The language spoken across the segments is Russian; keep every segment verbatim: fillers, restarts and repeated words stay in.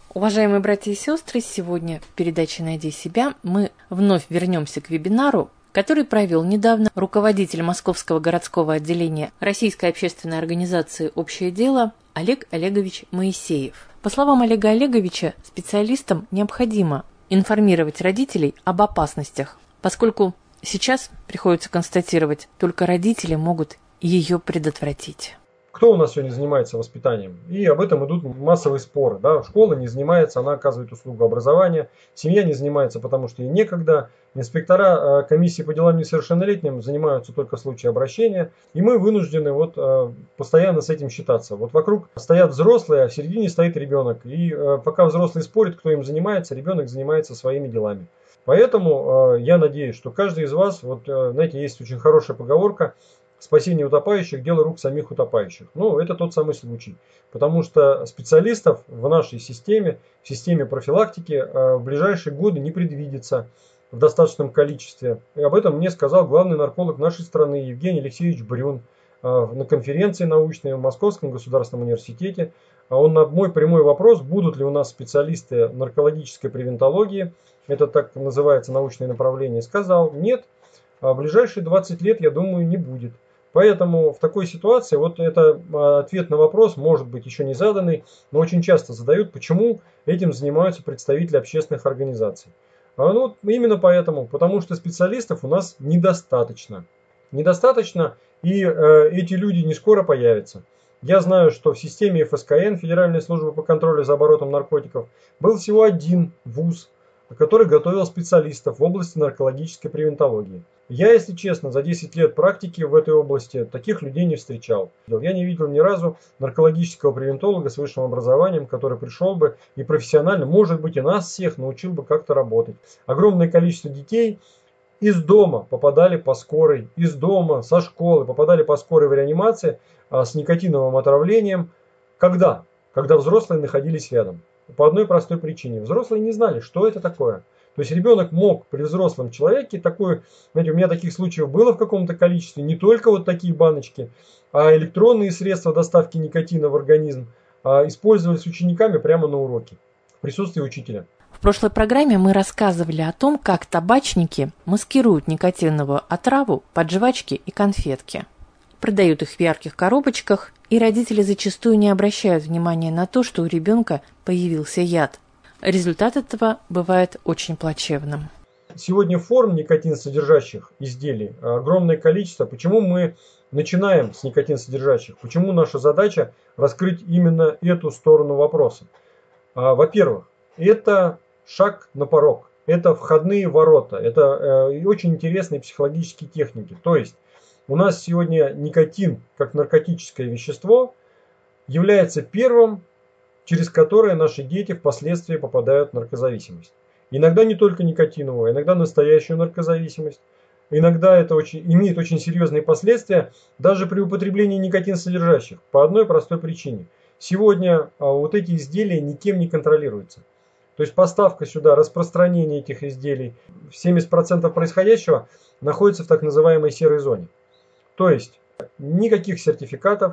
Уважаемые братья и сестры, сегодня в передаче «Найди себя» мы вновь вернемся к вебинару, который провел недавно руководитель Московского городского отделения Российской общественной организации «Общее дело» Олег Олегович Моисеев. По словам Олега Олеговича, специалистам необходимо информировать родителей об опасностях, поскольку сейчас приходится констатировать, только родители могут ее предотвратить. Кто у нас сегодня занимается воспитанием? И об этом идут массовые споры. Да? Школа не занимается, она оказывает услугу образования. Семья не занимается, потому что ей некогда. Инспектора комиссии по делам несовершеннолетним занимаются только в случае обращения. И мы вынуждены вот постоянно с этим считаться. Вот вокруг стоят взрослые, а в середине стоит ребенок. И пока взрослые спорят, кто им занимается, ребенок занимается своими делами. Поэтому я надеюсь, что каждый из вас, вот знаете, есть очень хорошая поговорка: спасение утопающих – дело рук самих утопающих. Ну, это тот самый случай. Потому что специалистов в нашей системе, в системе профилактики в ближайшие годы не предвидится в достаточном количестве. И об этом мне сказал главный нарколог нашей страны Евгений Алексеевич Брюн на конференции научной в Московском государственном университете. Он на мой прямой вопрос, будут ли у нас специалисты наркологической превентологии, это так называется научное направление, сказал: нет, в ближайшие двадцать лет, я думаю, не будет. Поэтому в такой ситуации, вот это ответ на вопрос, может быть еще не заданный, но очень часто задают, почему этим занимаются представители общественных организаций. Ну, именно поэтому, потому что специалистов у нас недостаточно. Недостаточно, и э, эти люди не скоро появятся. Я знаю, что в системе эф эс ка эн, Федеральной службы по контролю за оборотом наркотиков, был всего один вуз, который готовил специалистов в области наркологической превентологии. Я, если честно, за десять лет практики в этой области таких людей не встречал. Я не видел ни разу наркологического превентолога с высшим образованием, который пришел бы и профессионально, может быть, и нас всех научил бы как-то работать. Огромное количество детей из дома попадали по скорой, из дома, со школы попадали по скорой в реанимации а, с никотиновым отравлением. Когда? Когда взрослые находились рядом. По одной простой причине. Взрослые не знали, что это такое. То есть ребенок мог при взрослом человеке, такой, знаете, у меня таких случаев было в каком-то количестве, не только вот такие баночки, а электронные средства доставки никотина в организм а, использовались учениками прямо на уроке, в присутствии учителя. В прошлой программе мы рассказывали о том, как табачники маскируют никотиновую отраву под жвачки и конфетки. Продают их в ярких коробочках, и родители зачастую не обращают внимания на то, что у ребенка появился яд. Результат этого бывает очень плачевным. Сегодня форм никотинсодержащих изделий огромное количество. Почему мы начинаем с никотинсодержащих? Почему наша задача раскрыть именно эту сторону вопроса? Во-первых, это шаг на порог, это входные ворота, это очень интересные психологические техники. То есть у нас сегодня никотин, как наркотическое вещество, является первым, через которое наши дети впоследствии попадают в наркозависимость. Иногда не только никотиновую, иногда настоящую наркозависимость. Иногда это очень, имеет очень серьезные последствия даже при употреблении никотинсодержащих. По одной простой причине. Сегодня а, вот эти изделия никем не контролируются. То есть поставка сюда, распространение этих изделий, семьдесят процентов происходящего находится в так называемой серой зоне. То есть никаких сертификатов,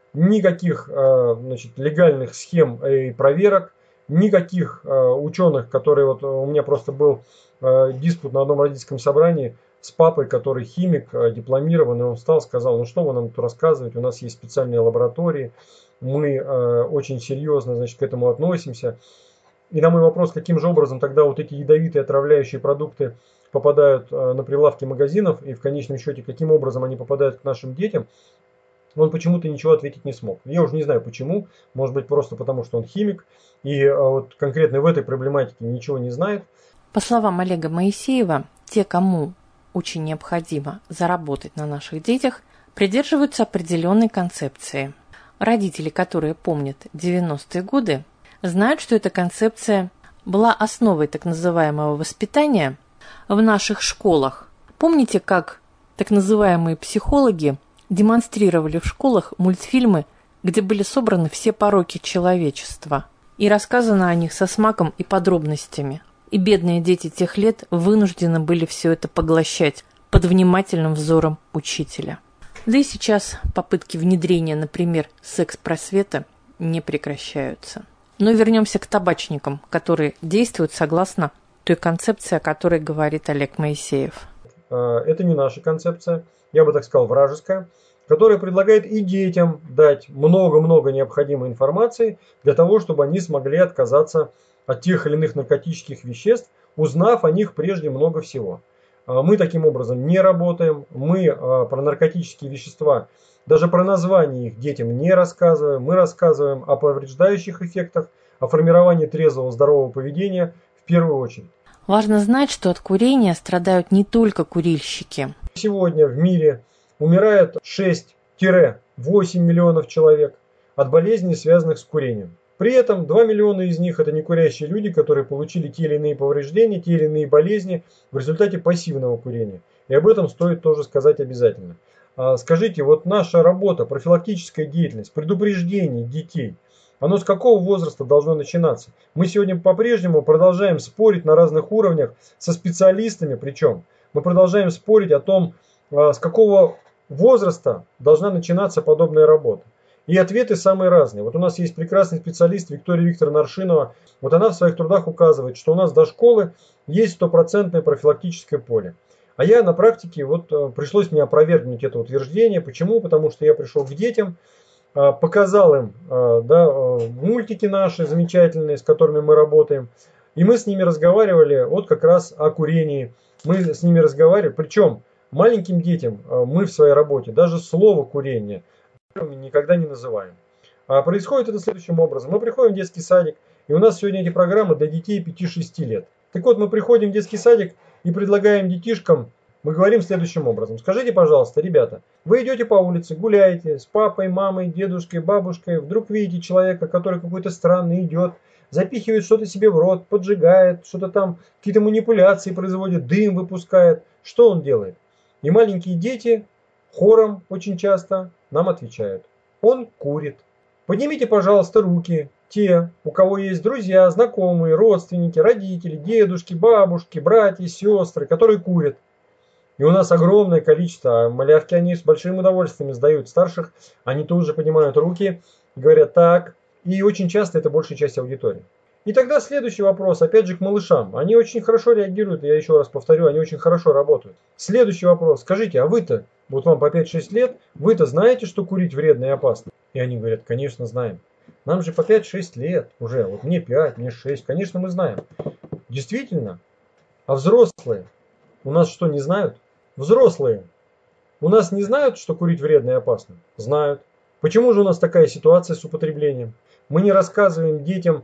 никаких значит, легальных схем и проверок, никаких ученых, которые вот у меня просто был диспут на одном родительском собрании с папой, который химик, дипломированный, он встал, сказал: ну что вы нам тут рассказываете, у нас есть специальные лаборатории, мы очень серьезно, значит, к этому относимся. И на мой вопрос, каким же образом тогда вот эти ядовитые отравляющие продукты попадают на прилавки магазинов, и в конечном счете, каким образом они попадают к нашим детям, он почему-то ничего ответить не смог. Я уже не знаю почему, может быть просто потому, что он химик, и вот конкретно в этой проблематике ничего не знает. По словам Олега Моисеева, те, кому очень необходимо заработать на наших детях, придерживаются определенной концепции. Родители, которые помнят девяностые годы, знают, что эта концепция была основой так называемого воспитания в наших школах. Помните, как так называемые психологи демонстрировали в школах мультфильмы, где были собраны все пороки человечества и рассказано о них со смаком и подробностями. И бедные дети тех лет вынуждены были все это поглощать под внимательным взором учителя. Да и сейчас попытки внедрения, например, секс-просвета не прекращаются. Но вернемся к табачникам, которые действуют согласно той концепции, о которой говорит Олег Моисеев. Это не наша концепция, я бы так сказал, вражеская, которая предлагает и детям дать много-много необходимой информации для того, чтобы они смогли отказаться от тех или иных наркотических веществ, узнав о них прежде много всего. Мы таким образом не работаем, мы про наркотические вещества, даже про название их детям не рассказываем, мы рассказываем о повреждающих эффектах, о формировании трезвого здорового поведения в первую очередь. Важно знать, что от курения страдают не только курильщики. Сегодня в мире умирает шесть-восемь миллионов человек от болезней, связанных с курением. При этом два миллиона из них это некурящие люди, которые получили те или иные повреждения, те или иные болезни в результате пассивного курения. И об этом стоит тоже сказать обязательно. Скажите, вот наша работа, профилактическая деятельность, предупреждение детей, оно с какого возраста должно начинаться? Мы сегодня по-прежнему продолжаем спорить на разных уровнях со специалистами, причем мы продолжаем спорить о том, с какого возраста должна начинаться подобная работа. И ответы самые разные. Вот у нас есть прекрасный специалист Виктория Викторовна Аршинова. Вот она в своих трудах указывает, что у нас до школы есть стопроцентное профилактическое поле. А я на практике, вот пришлось мне опровергнуть это утверждение. Почему? Потому что я пришел к детям, показал им, да, мультики наши замечательные, с которыми мы работаем. И мы с ними разговаривали вот как раз о курении. Мы с ними разговаривали. Причем маленьким детям мы в своей работе даже слово курение никогда не называем. А происходит это следующим образом. Мы приходим в детский садик, и у нас сегодня эти программы для детей пяти-шести лет. Так вот, мы приходим в детский садик и предлагаем детишкам, мы говорим следующим образом. Скажите, пожалуйста, ребята, вы идете по улице, гуляете с папой, мамой, дедушкой, бабушкой, вдруг видите человека, который какой-то странный идет, запихивает что-то себе в рот, поджигает, что-то там, какие-то манипуляции производит, дым выпускает. Что он делает? И маленькие дети хором очень часто нам отвечают: он курит. Поднимите, пожалуйста, руки, те, у кого есть друзья, знакомые, родственники, родители, дедушки, бабушки, братья, сестры, которые курят. И у нас огромное количество, а малявки они с большим удовольствием сдают старших, они тут же поднимают руки, говорят так, и очень часто это большая часть аудитории. И тогда следующий вопрос, опять же, к малышам. Они очень хорошо реагируют, я еще раз повторю, они очень хорошо работают. Следующий вопрос. Скажите, а вы-то, вот вам по пять-шесть лет, вы-то знаете, что курить вредно и опасно? И они говорят, конечно, знаем. Нам же по пять-шесть лет уже, вот мне пять, мне шесть, конечно, мы знаем. Действительно. А взрослые у нас что, не знают? Взрослые у нас не знают, что курить вредно и опасно? Знают. Почему же у нас такая ситуация с употреблением? Мы не рассказываем детям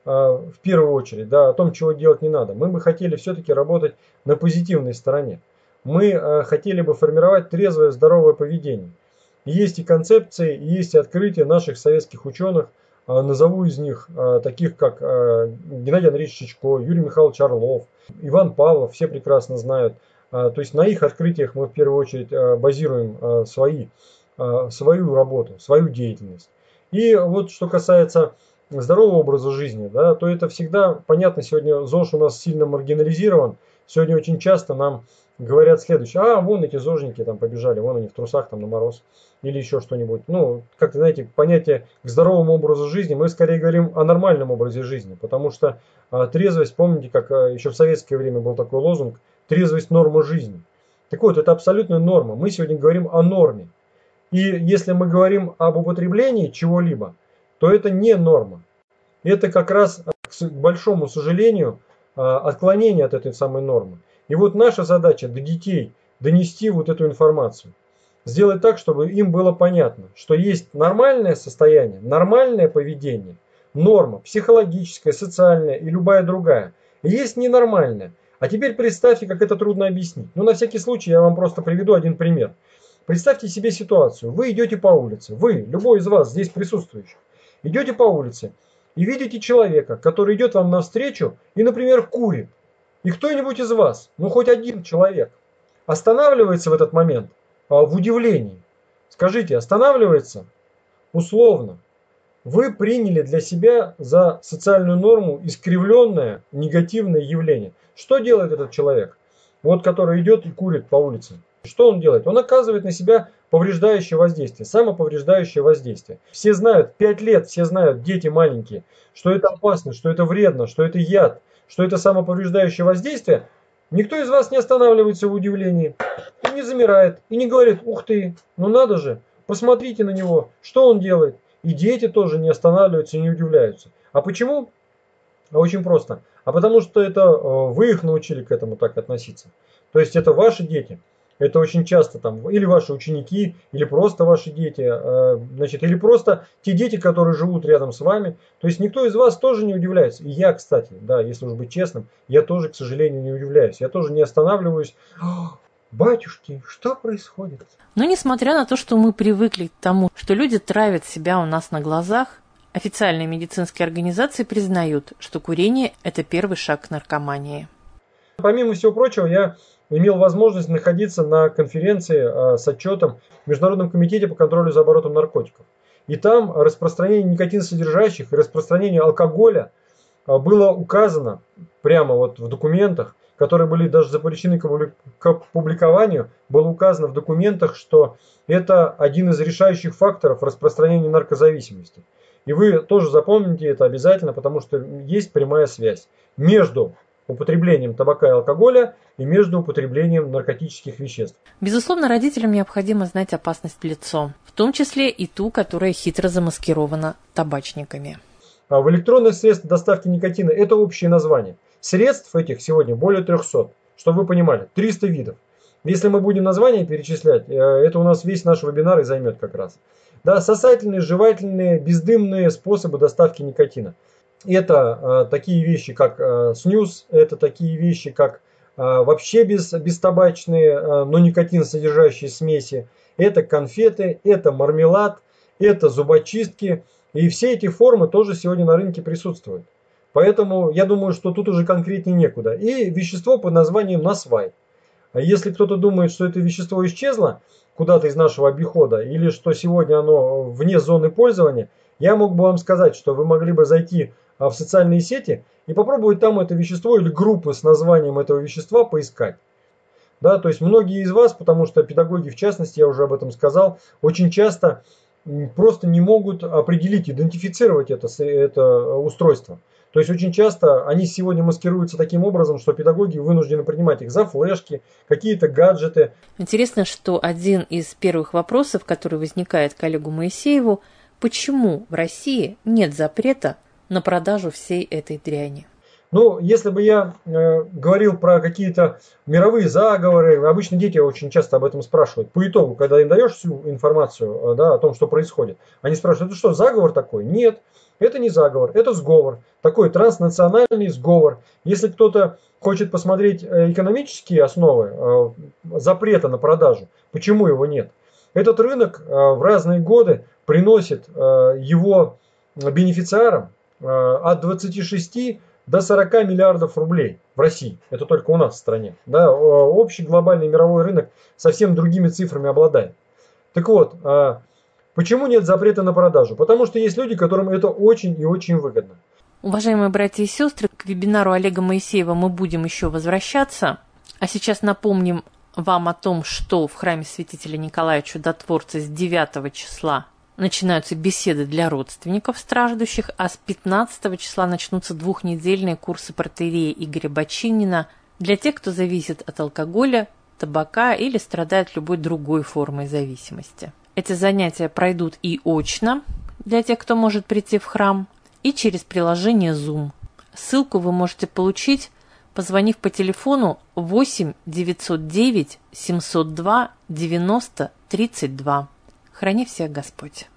в первую очередь, да, о том, чего делать не надо. Мы бы хотели все-таки работать на позитивной стороне. Мы э, хотели бы формировать трезвое, здоровое поведение. Есть и концепции, есть и открытия наших советских ученых. Э, назову из них э, таких, как э, Геннадий Андреевич Шичко, Юрий Михайлович Орлов, Иван Павлов, все прекрасно знают. Э, то есть на их открытиях мы в первую очередь э, базируем э, свои, э, свою работу, свою деятельность. И вот что касается здорового образа жизни, да, то это всегда понятно. Сегодня ЗОЖ у нас сильно маргинализирован. Сегодня очень часто нам говорят следующее: а вон эти зожники там побежали, вон они в трусах там на мороз или еще что-нибудь. Ну, как-то, знаете, понятие к здоровому образу жизни, мы скорее говорим о нормальном образе жизни, потому что а, трезвость, помните, как а, еще в советское время был такой лозунг: трезвость — норма жизни. Так вот, это абсолютная норма. Мы сегодня говорим о норме. И если мы говорим об употреблении чего-либо, то это не норма. Это как раз, к большому сожалению, отклонение от этой самой нормы. И вот наша задача до детей донести вот эту информацию. Сделать так, чтобы им было понятно, что есть нормальное состояние, нормальное поведение, норма психологическая, социальная и любая другая. И есть ненормальное. А теперь представьте, как это трудно объяснить. Ну, на всякий случай я вам просто приведу один пример. Представьте себе ситуацию. Вы идете по улице, вы, любой из вас здесь присутствующих, идете по улице и видите человека, который идет вам навстречу и, например, курит. И кто-нибудь из вас, ну хоть один человек, останавливается в этот момент а, в удивлении. Скажите, останавливается? Условно. Вы приняли для себя за социальную норму искривленное негативное явление. Что делает этот человек, вот который идет и курит по улице? Что он делает? Он оказывает на себя повреждающее воздействие, самоповреждающее воздействие. Все знают, пять лет все знают, дети маленькие, что это опасно, что это вредно, что это яд, что это самоповреждающее воздействие. Никто из вас не останавливается в удивлении, и не замирает, и не говорит: ух ты, ну надо же, посмотрите на него, что он делает. И дети тоже не останавливаются и не удивляются. А почему? Очень просто. А потому что это вы их научили к этому так относиться. То есть это ваши дети. Это очень часто там или ваши ученики, или просто ваши дети, значит, или просто те дети, которые живут рядом с вами. То есть никто из вас тоже не удивляется. И я, кстати, да, если уж быть честным, я тоже, к сожалению, не удивляюсь. Я тоже не останавливаюсь. Батюшки, что происходит? Но несмотря на то, что мы привыкли к тому, что люди травят себя у нас на глазах, официальные медицинские организации признают, что курение – это первый шаг к наркомании. Помимо всего прочего, я имел возможность находиться на конференции э, с отчетом в Международном комитете по контролю за оборотом наркотиков. И там распространение никотинсодержащих и распространение алкоголя э, было указано прямо вот в документах, которые были даже запрещены к публикованию, было указано в документах, что это один из решающих факторов распространения наркозависимости. И вы тоже запомните это обязательно, потому что есть прямая связь между употреблением табака и алкоголя и между употреблением наркотических веществ. Безусловно, родителям необходимо знать опасность в лицо, в том числе и ту, которая хитро замаскирована табачниками. А в электронных средствах доставки никотина это общее название. Средств этих сегодня более трехсот, чтобы вы понимали, триста видов. Если мы будем названия перечислять, это у нас весь наш вебинар и займет как раз. Да, сосательные, жевательные, бездымные способы доставки никотина. Это э, такие вещи, как э, снюс, это такие вещи, как э, вообще без, бестабачные, э, но никотин содержащие смеси. Это конфеты, это мармелад, это зубочистки. И все эти формы тоже сегодня на рынке присутствуют. Поэтому я думаю, что тут уже конкретнее некуда. И вещество под названием насвай. Если кто-то думает, что это вещество исчезло куда-то из нашего обихода, или что сегодня оно вне зоны пользования, я мог бы вам сказать, что вы могли бы зайти в социальные сети и попробовать там это вещество или группы с названием этого вещества поискать. Да, то есть многие из вас, потому что педагоги в частности, я уже об этом сказал, очень часто просто не могут определить, идентифицировать это, это устройство. То есть очень часто они сегодня маскируются таким образом, что педагоги вынуждены принимать их за флешки, какие-то гаджеты. Интересно, что один из первых вопросов, который возникает к Олегу Моисееву, почему в России нет запрета на продажу всей этой дряни? Ну, если бы я э, говорил про какие-то мировые заговоры, обычно дети очень часто об этом спрашивают. По итогу, когда им даешь всю информацию, э, да, о том, что происходит, они спрашивают: это что, заговор такой? Нет, это не заговор, это сговор. Такой транснациональный сговор. Если кто-то хочет посмотреть экономические основы э, запрета на продажу, почему его нет? Этот рынок э, в разные годы приносит э, его бенефициарам э, от двадцати шести до сорока миллиардов рублей в России. Это только у нас в стране. Да, общий глобальный мировой рынок совсем другими цифрами обладает. Так вот, почему нет запрета на продажу? Потому что есть люди, которым это очень и очень выгодно. Уважаемые братья и сестры, к вебинару Олега Моисеева мы будем еще возвращаться. А сейчас напомним вам о том, что в храме святителя Николая Чудотворца с девятого числа начинаются беседы для родственников страждущих, а с пятнадцатого числа начнутся двухнедельные курсы протоиерея Игоря Бочинина для тех, кто зависит от алкоголя, табака или страдает любой другой формой зависимости. Эти занятия пройдут и очно для тех, кто может прийти в храм, и через приложение Zoom. Ссылку вы можете получить, позвонив по телефону восемь девятьсот девять семьсот два девяносто тридцать два. Храни всех Господь.